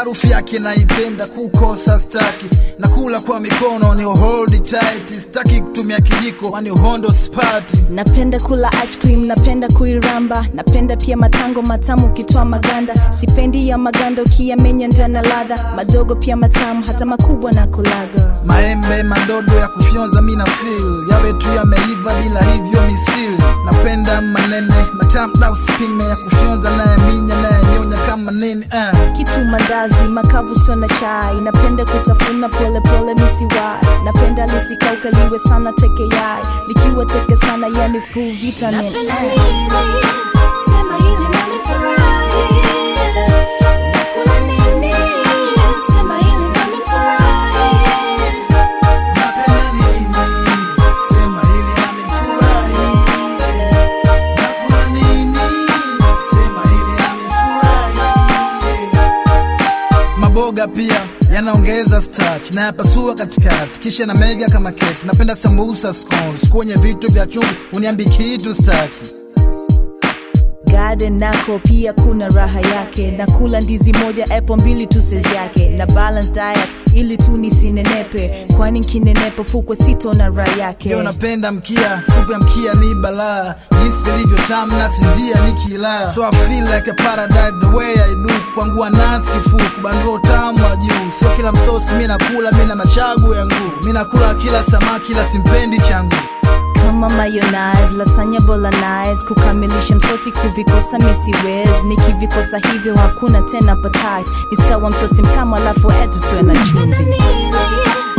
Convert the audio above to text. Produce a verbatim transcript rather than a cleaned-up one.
harufu yake naipenda, kukosa staki. Nakula kwa mikono ni hold tight, staki kutumia kijiko wani hondo spati. Napenda kula ice cream, napenda kuiramba, napenda pia matango matamu kitoa maganda. Sipendi ya magando kia menya ndana ladha, madogo pia matamu hata makubwa na kulaga. Maembe madodo ya kufyonza mina feel, yawe tu yameiva bila hivyo misili. Napenda manene matamu na usipime, ya kufyonza na ya minya na ya nyonya kama nini uh. Kitu mandazi makavu sio na chai, napenda kutafuna pole pole misiwai. Napenda lisikauka liwe sana teke yai, likiwa teke sana yani full vitamin. Napenda nini, sema hili nani furahi. Nakula nini, sema hili nani furahi. Napenda nini, sema hili nani furahi. Nakula nini, sema hili nani furahi. Maboga pia yanaongeza starch na yapasua katikati kisha na mega kama cake. Napenda sambusa scones kwenye vitu vya chumvi, uniambi kitu staki. Garden nako pia kuna raha yake, nakula ndizi moja apple mbili tu size yake. Na balance diet ili tu nisinenepe, kwani nikinenepa fukwe sito na raha yake. Yo napenda mkia, supu ya mkia ni balaa, jinsi ilivyo tamu na sinzia nikila. So I feel like a paradise the way I do, kwangu anansi kifuku banduo tamu wa juu. Sio kila msosi mina kula, mina machagu yangu, mina kula kila samaki ila simpendi changu. Kama mayonnaise, lasagna bolognese, kukamilisha msosi kuvikosa misiwez. Nikivikosa hivyo hakuna tena appetite, ni sawa msosi mtamu alafu etu siwe na chumvi. Napenda nini,